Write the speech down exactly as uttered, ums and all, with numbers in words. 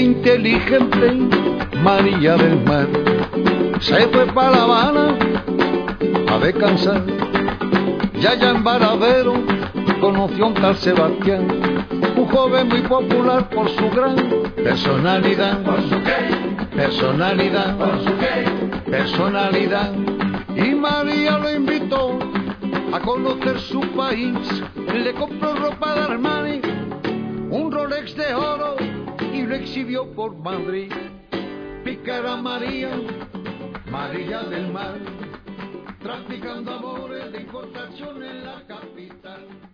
inteligente María del Mar se fue para La Habana a descansar. Ya allá en Varadero conoció a un tal Sebastián, un joven muy popular por su gran personalidad. ¿Por su qué? Personalidad, ¿Por su qué? personalidad. Y María lo invitó a conocer su país. Le compró ropa de Armani, un Rolex de oro y lo exhibió por Madrid. Pícara María, María del Mar, traficando amores de importación en la capital.